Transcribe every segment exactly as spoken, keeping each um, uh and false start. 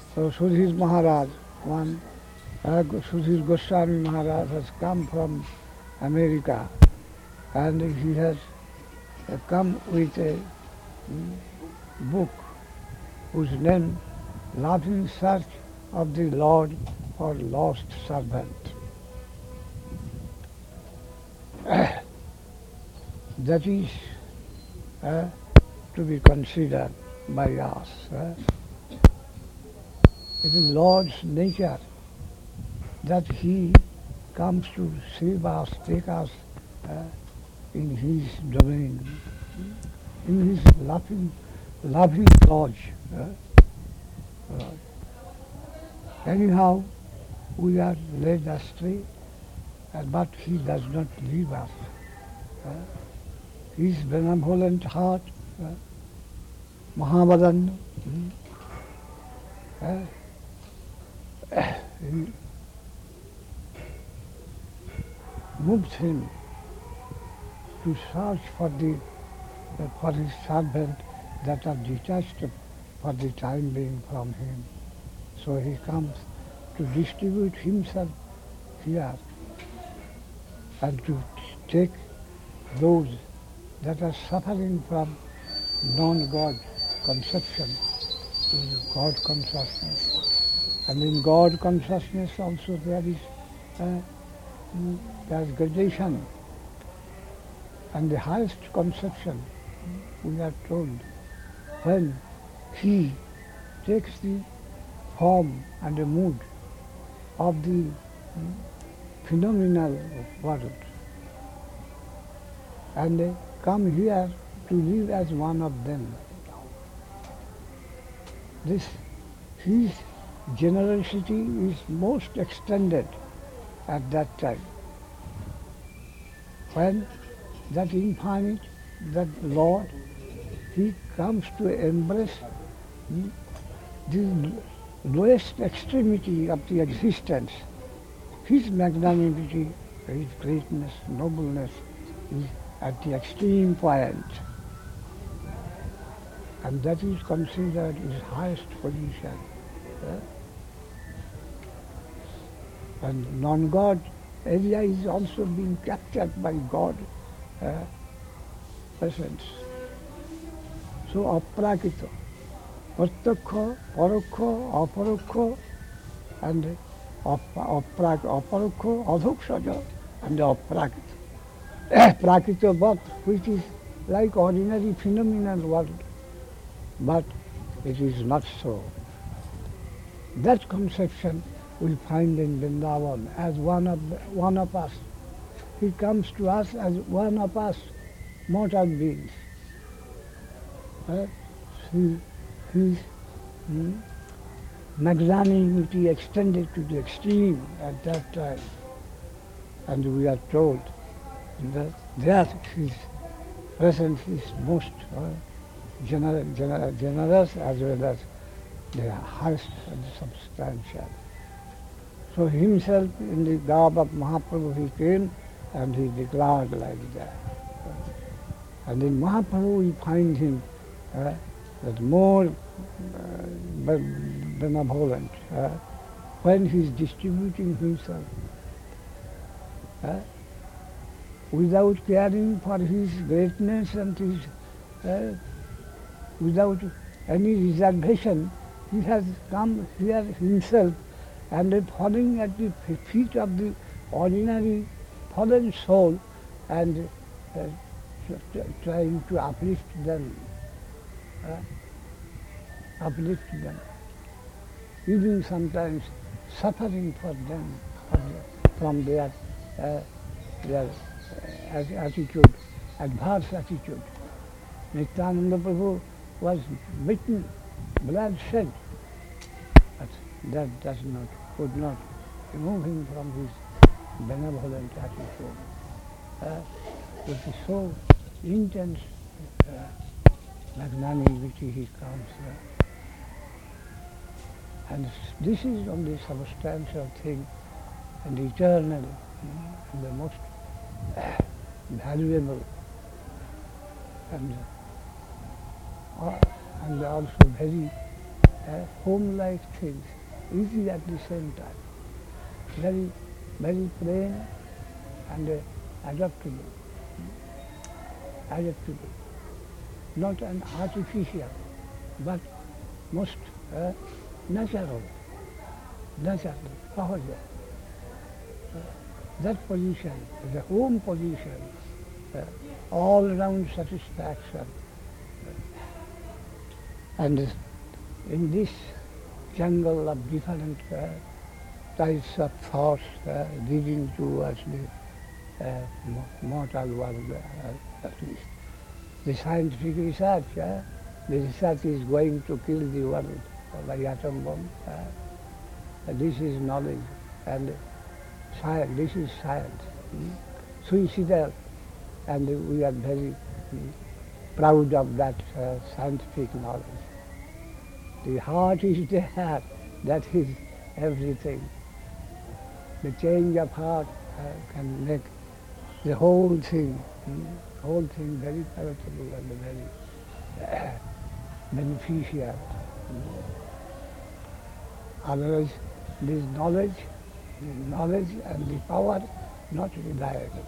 So Sudhir Maharaj, one uh, Sudhir Goswami Maharaj has come from America, and he has uh, come with a mm, book whose name Love in Search of the Lord for Lost Servant. That is uh, to be considered by us. Uh. It is Lord's nature that He comes to save us, take us uh, in His domain, in His loving, loving lodge. Uh, uh, anyhow, we are led astray, uh, but He does not leave us. Uh, His benevolent heart, uh, Mahavadan, mm, uh, he moves him to search for the uh, for his servant that are detached for the time being from him. So he comes to distribute himself here and to take those that are suffering from non-God conception to God consciousness. And in God consciousness also there is uh, there is gradation. And the highest conception, we are told, when he takes the form and the mood of the mm, phenomenal world and they come here to live as one of them. This, his generosity is most extended at that time, when that infinite, that Lord, He comes to embrace mm, the lowest extremity of the existence. His magnanimity, His greatness, nobleness is at the extreme point. And that is considered His highest position. Uh, and non-God area is also being captured by God uh, presence. So aprakita, pratyakha, parokha, aparokha, and aprak, aparokha, adhokshaja, and aprakita. Prakita birth, which is like ordinary phenomenal world, but it is not so. That conception we find in Vrindavan as one of, one of us. He comes to us as one of us, mortal beings. Uh, he, his hmm, magnanimity extended to the extreme at that time. And we are told that there His presence is most uh, gener- gener- generous as well as the highest and substantial. So himself in the garb of Mahaprabhu he came and he declared like that. And in Mahaprabhu we find him uh, that more uh, benevolent uh, when he is distributing himself uh, without caring for his greatness and his uh, without any reservation. He has come here himself and falling at the feet of the ordinary fallen soul and uh, trying to uplift them, uh, uplift them, even sometimes suffering for them from their, uh, their uh, attitude, adverse attitude. Nityananda Prabhu was bitten, blood shed, but that does not, could not remove him from his benevolent attitude. Uh, with so intense uh, magnanimity he comes there. And this is only substantial thing and eternal mm, and the most uh, valuable and, uh, and also very uh, home-like things, easy at the same time, very, very plain and uh, adaptable, adaptable, not an artificial, but most uh, natural, natural, सहज. That position, the home position, uh, all-round satisfaction. And in this jungle of different uh, types of thoughts uh, leading towards the uh, mortal world, uh, at least, the scientific research, uh, the research is going to kill the world by atom bomb. Uh, this is knowledge, and science, this is science. Mm. Suicidal, and we are very mm, proud of that uh, scientific knowledge. The heart is there, that is everything. The change of heart uh, can make the whole thing, mm, whole thing very palatable and very uh, beneficial. Mm. Otherwise, this knowledge, the knowledge and the power, not reliable.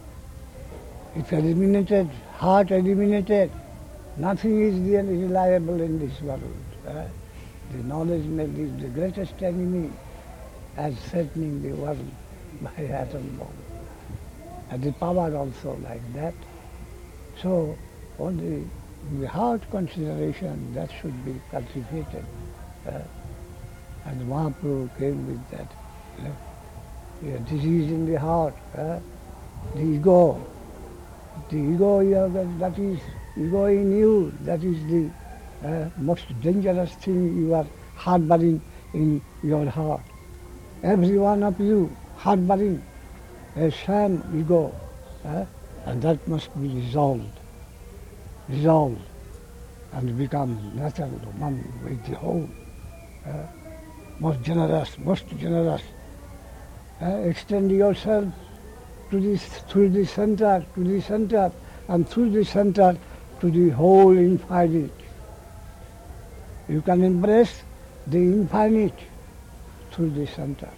If eliminated, heart eliminated, nothing is really reliable in this world. Uh, the knowledge may be the greatest enemy as threatening the world by atom bomb. And the power also like that. So only the heart consideration, that should be cultivated. Uh, and Mahaprabhu came with that. Uh, yeah, disease in the heart, uh, the ego. The ego, you have, that is ego in you, that is the uh, most dangerous thing you are harboring in your heart. Every one of you harboring a sham ego, uh, and that must be resolved, resolved, and become natural one with the whole. Uh, most generous, most generous. Uh, extend yourself to this, through the center, to the center, and through the center to the whole infinite. You can embrace the infinite through the center.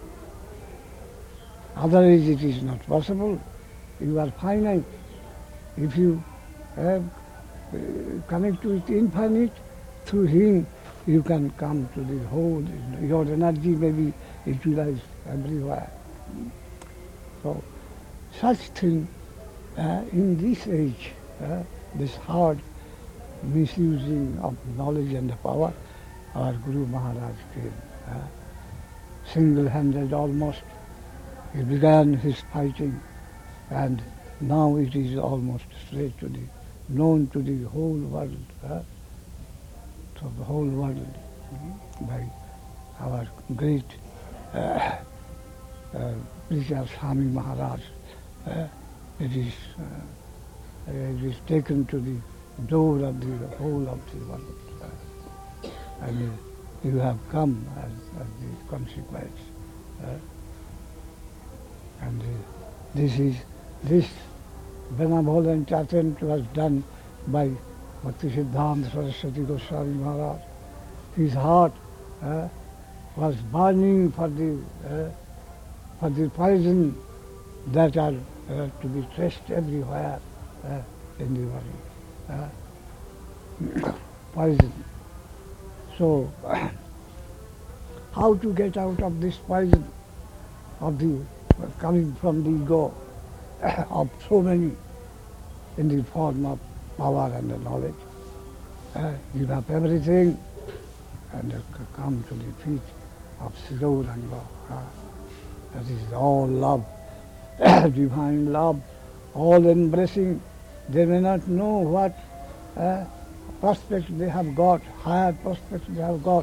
Otherwise it is not possible. You are finite. If you uh, connect with the infinite, through him you can come to the whole. Your energy may be utilized everywhere. So such thing uh, in this age, uh, this hard misusing of knowledge and power, our Guru Maharaj came, uh, single-handed almost. He began his fighting, and now it is almost straight to the, known to the whole world, uh, to the whole world, mm, by our great uh, uh, preacher Swami Maharaj. Uh, it is uh, it is taken to the door of the whole of the world, uh, and uh, you have come as, as the consequence. Uh, and uh, this is this benevolent attempt was done by Bhakti Siddhanta Saraswati Goswami Maharaj. His heart uh, was burning for the uh, for the poison that are uh, to be traced everywhere uh, in the world. Uh, poison. So, how to get out of this poison of the uh, coming from the ego of so many in the form of power and the knowledge? Uh, give up everything and uh, come to the feet of Sri Gauranga. Uh, that is all love, divine love, all embracing. They may not know what uh, prospects they have got, higher prospects they have got,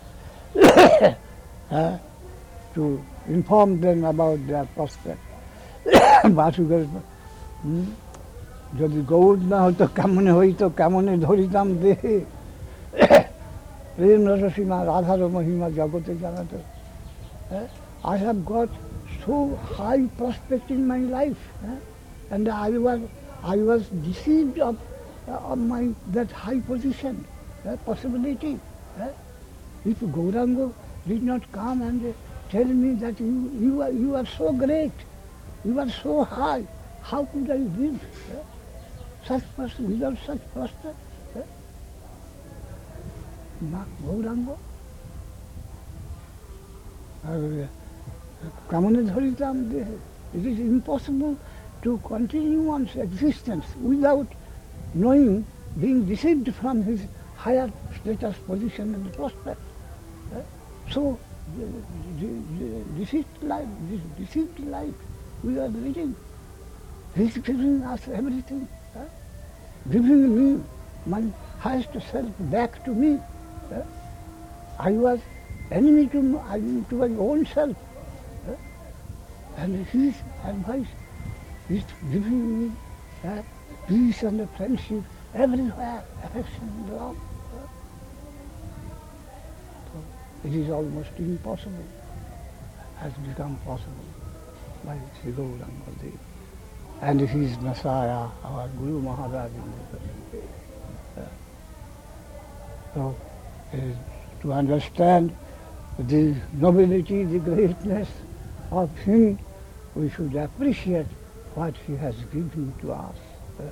uh, to inform them about their prospect. Basudev, hmm? যদি গৌর না হতো কেমনে হইতো কেমনে ধরিতাম দেহে প্রেম রসসীমা রাধার মহিমা জগতে জানাতো. I have got so high prospect in my life, eh? and I was I was deceived of, uh, of my that high position, uh, possibility. Eh? if Gauranga did not come and uh, tell me that you, you, are, you are so great, you are so high, how could I live? eh? Such person, without such person, eh? Ma Gauranga, আর কামনে ধরিতাম দেহে। It is impossible to continue one's existence without knowing, being deceived from his higher status, position and prospect. eh? So, the, the, the deceived life, this deceived life we are living, he is giving us everything, eh? giving me my highest self back to me. eh? I was enemy to my, to my own self. eh? And his advice is giving me uh, peace and friendship everywhere, affection and love. eh? So it is almost impossible, has become possible by Sri Gauranga Dev and his Messiah, our Guru Maharaj. Uh, So, uh, to understand the nobility, the greatness of him, we should appreciate what he has given to us. Uh,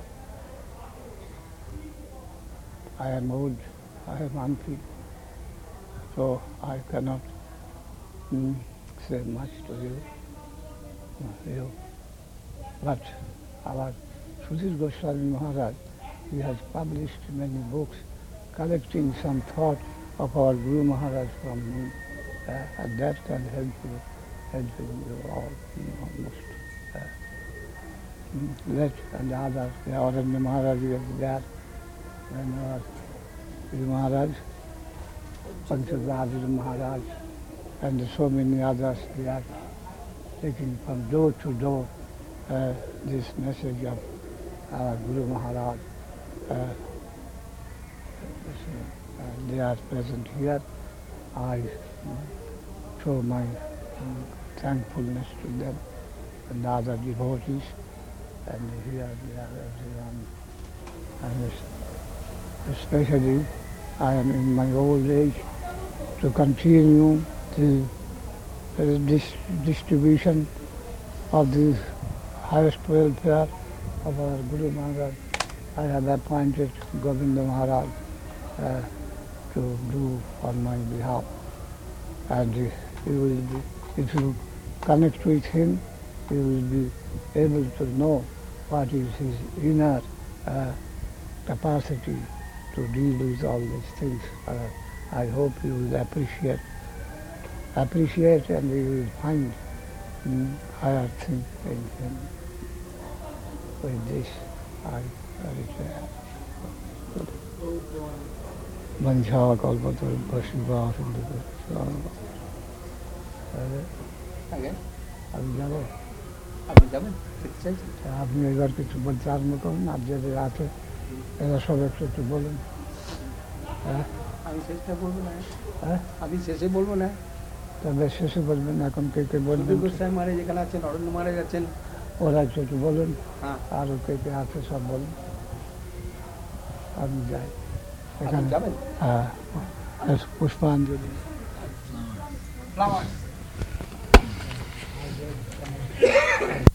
I am old, I am unfit, so I cannot mm, say much to you. you. But our Sudhir Goswami Maharaj, he has published many books collecting some thought of our Guru Maharaj from me, uh, and that can help you, help you all mm, almost. Uh, mm, let and others, the Aranya Maharaj is there, and our Guru Maharaj, Panchadhaja Maharaj, and so many others, they are taking from door to door uh, this message of our Guru Maharaj. Uh, Uh, they are present here. I mm, show my mm, thankfulness to them and other devotees, and here they are everyone. And es- especially I am in my old age to continue the uh, dis- distribution of the highest welfare of our Guru Maharaj. I have appointed Govinda Maharaj uh, to do on my behalf, and uh, you will be, if you connect with him, you will be able to know what is his inner uh, capacity to deal with all these things. Uh, I hope you will appreciate, appreciate, and you will find mm, higher things in him. With this, I return. Mancha Kalpataru Shiva Again? আমি যাবো আপনি যাবেন দেখতে চাইছেন? আপনি এবার কিছু বলতে আরম্ভ করুন, আর যাদের আছে এরা সব একটু একটু বলুন। হ্যাঁ আমি শেষটা বলবো না, হ্যাঁ আমি শেষে বলবো না। তবে শেষে বলবেন, এখন কে কে বলবেন? সুধীর গোস্বামী মহারাজ এখানে আছেন, অরণ্য মহারাজ আছেন। ওরা একটু একটু বলুন, হ্যাঁ, আরও কে কে আছে সব বলুন। আমি যাই আপনি এখানে। যাবেন? হ্যাঁ, পুষ্পাঞ্জলি। ফ্লাওয়ার